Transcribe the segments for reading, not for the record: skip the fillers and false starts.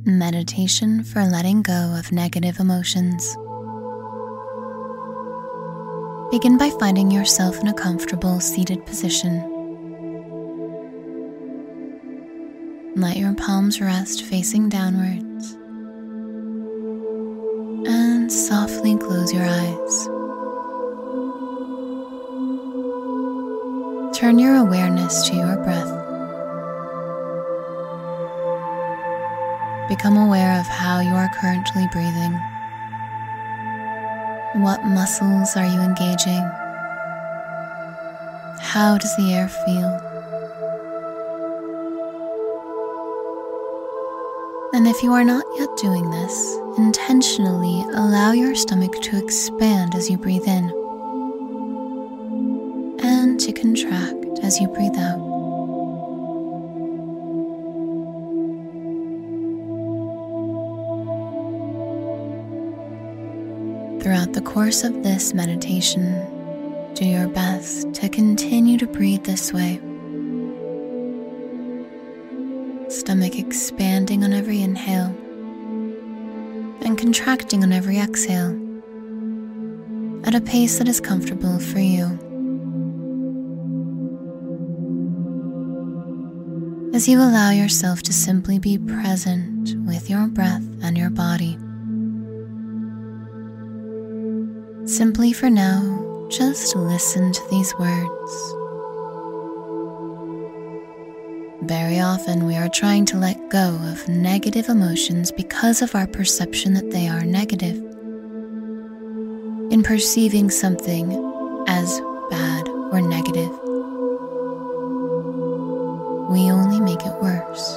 Meditation for letting go of negative emotions. Begin by finding yourself in a comfortable seated position. Let your palms rest facing downwards, and softly close your eyes. Turn your awareness to your breath. Become aware of how you are currently breathing. What muscles are you engaging? How does the air feel? And if you are not yet doing this, intentionally allow your stomach to expand as you breathe in and to contract as you breathe out. Throughout the course of this meditation, do your best to continue to breathe this way. Stomach expanding on every inhale and contracting on every exhale at a pace that is comfortable for you. As you allow yourself to simply be present with your breath and your body. Simply for now, just listen to these words. Very often we are trying to let go of negative emotions because of our perception that they are negative. In perceiving something as bad or negative, we only make it worse.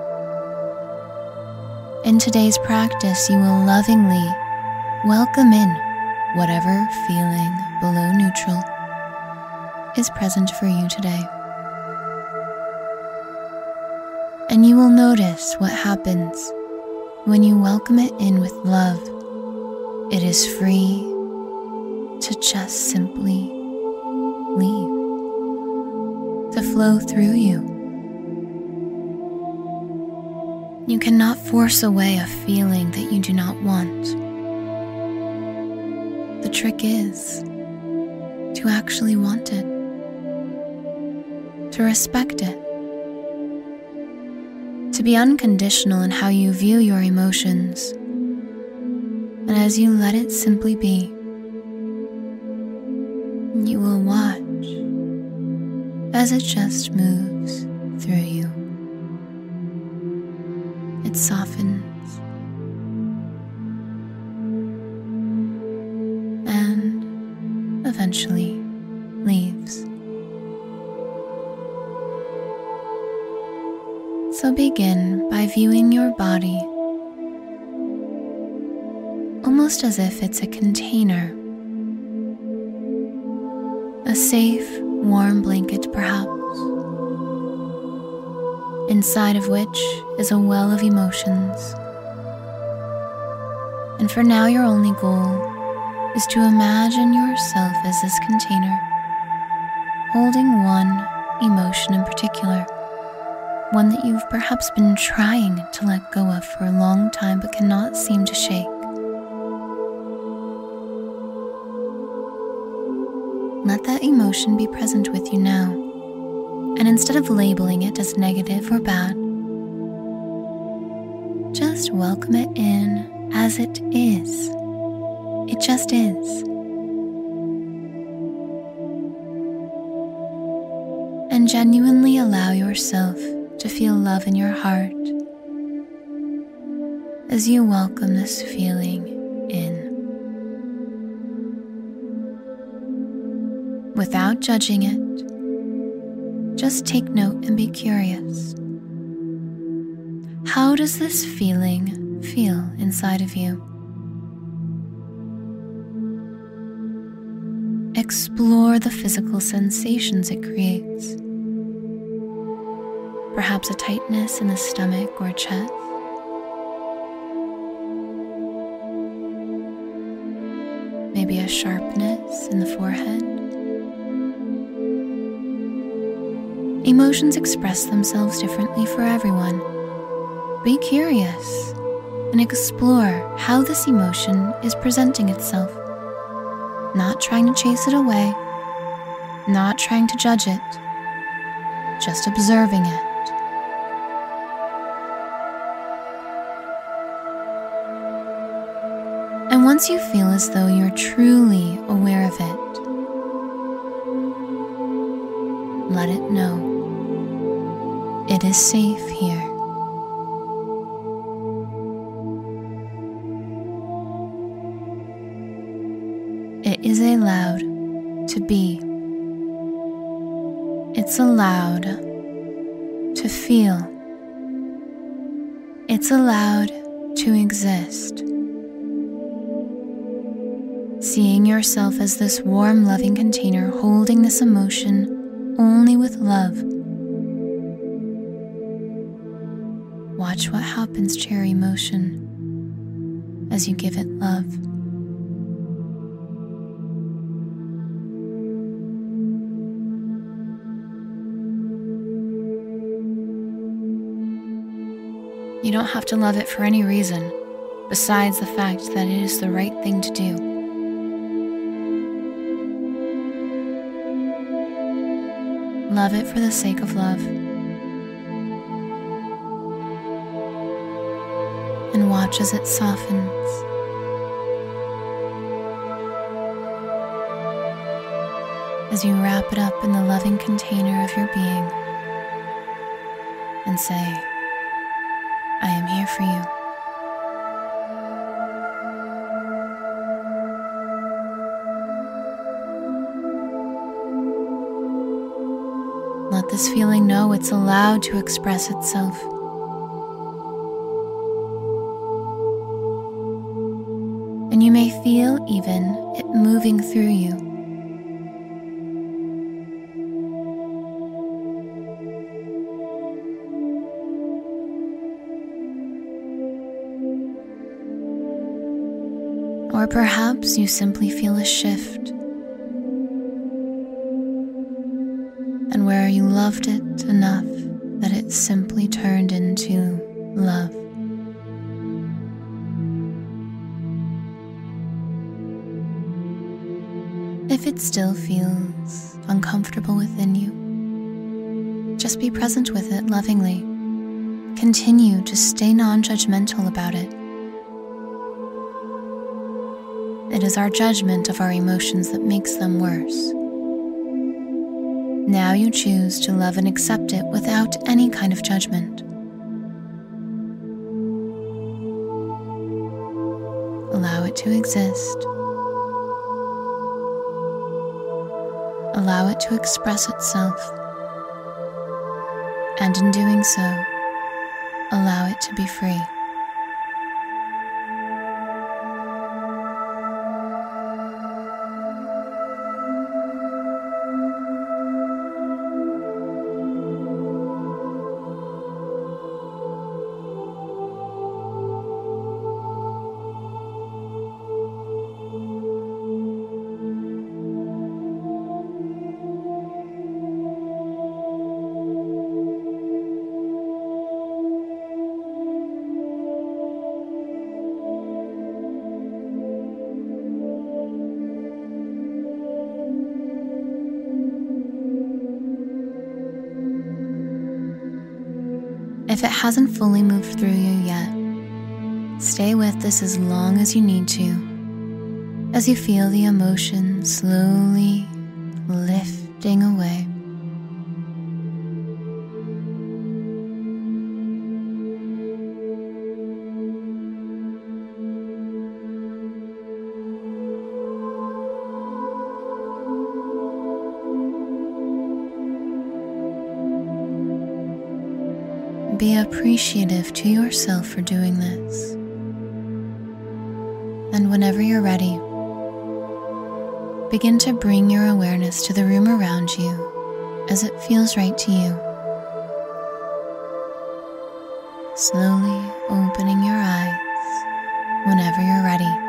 In today's practice, you will lovingly welcome in whatever feeling below neutral is present for you today. And you will notice what happens when you welcome it in with love. It is free to just simply leave, to flow through you. You cannot force away a feeling that you do not want. The trick is to actually want it, to respect it, to be unconditional in how you view your emotions, and as you let it simply be, you will watch as it just moves through you. It softens and eventually leaves. So begin by viewing your body almost as if it's a container, a safe, warm blanket perhaps, inside of which is a well of emotions. And for now, your only goal is to imagine yourself as this container, holding one emotion in particular, one that you've perhaps been trying to let go of for a long time but cannot seem to shake. Let that emotion be present with you now, and instead of labeling it as negative or bad, just welcome it in as it is. It just is. And genuinely allow yourself to feel love in your heart as you welcome this feeling in. Without judging it, just take note and be curious. How does this feeling feel inside of you? Explore the physical sensations it creates. Perhaps a tightness in the stomach or chest. Maybe a sharpness in the forehead. Emotions express themselves differently for everyone, be curious and explore how this emotion is presenting itself, not trying to chase it away, not trying to judge it, just observing it. And once you feel as though you're truly aware of it, let it know it is safe here. It is allowed to be. It's allowed to feel. It's allowed to exist. Seeing yourself as this warm, loving container holding this emotion only with love. Watch what happens to your emotion as you give it love. You don't have to love it for any reason besides the fact that it is the right thing to do. Love it for the sake of love. And watch as it softens. As you wrap it up in the loving container of your being and say, I am here for you. Let this feeling know it's allowed to express itself. And you may feel even it moving through you. Or perhaps you simply feel a shift. And where you loved it enough that it simply turned into love. If it still feels uncomfortable within you, just be present with it lovingly. Continue to stay non-judgmental about it. It is our judgment of our emotions that makes them worse. Now you choose to love and accept it without any kind of judgment. Allow it to exist. Allow it to express itself. And in doing so, allow it to be free. If it hasn't fully moved through you yet, stay with this as long as you need to, as you feel the emotion slowly lifting away. Be appreciative to yourself for doing this. And whenever you're ready, begin to bring your awareness to the room around you as it feels right to you. Slowly opening your eyes whenever you're ready.